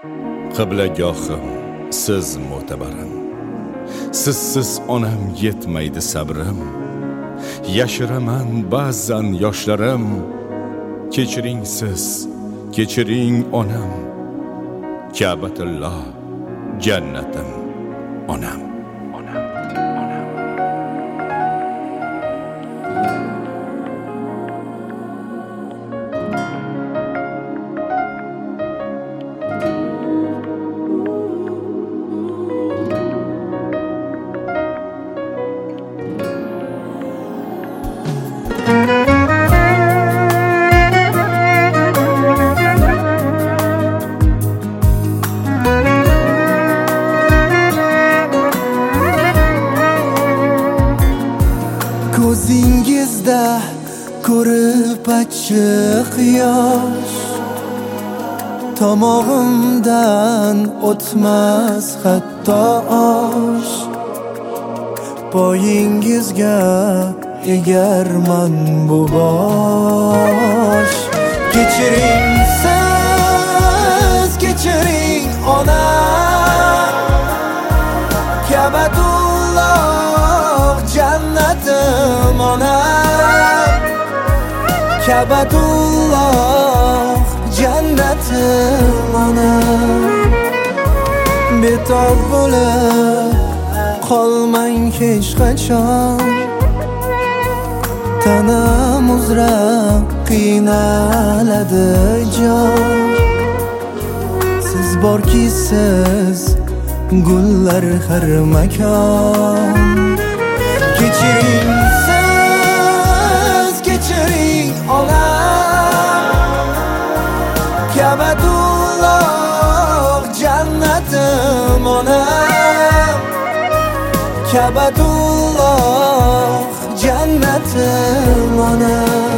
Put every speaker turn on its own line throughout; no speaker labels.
Qiblagohim siz mo'tabarim, sizsiz onam yetmaydi sabrim. Yashiraman ba'zan yoshlarim, kechiring siz, kechiring onam. Ka'batulloh jannatim onam.
Ko'zingizda ko'rib achchiq yosh, tomog'imdan o'tmas hatto osh. Poyingizga egarman bu bosh. Kechiring siz, kechiring onam. Ka'batulloh jannatim onam. Ka'batulloh jannatim onam. Betob bo'lib qolmang hech qachon, tanam uzra qiynaladi jon. Siz borki siz gullar har makon. Kechiring siz, kechiring onam. Ka'batulloh jannatim onam. Ka'batulloh jannatim onam.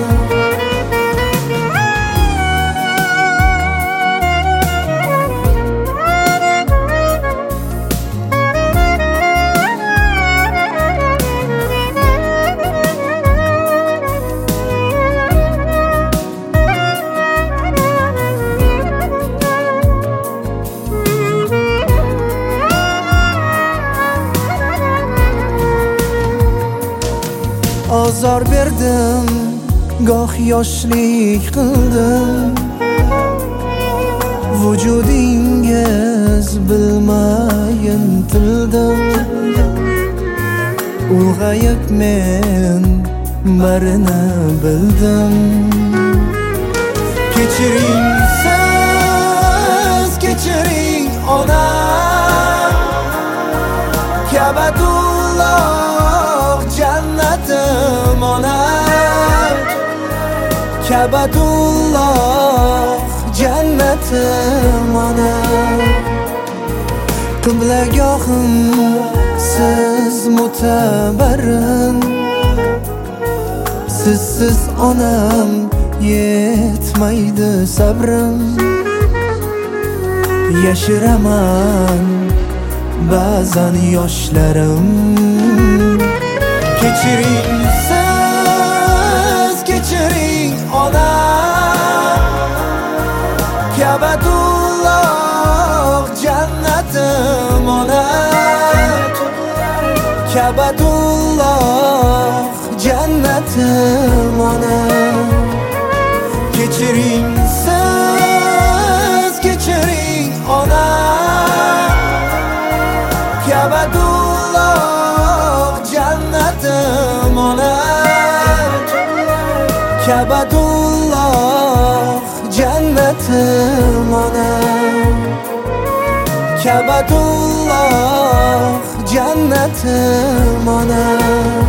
Ozor berdim, goh yoshlik qildim. Vujudingiz bilmayin tildim. Ulg'ayib men barini bildim. Kechiring siz, kechiring onam. Ka'batulloh jannatim onam. Ka'batulloh jannatim onam. Qiblagohim siz mo'tabarim, sizsiz onam yetmaydi sabrim. Yashiraman ba'zan yoshlarim. Kechiring siz, kechiring onam. Ka'batulloh jannatim onam. Ka'batulloh jannatim onam. Kechiring siz, kechiring onam. Ka'batulloh jannatim onam. Ka'batulloh jannatim onam. Ka'batulloh jannatim onam.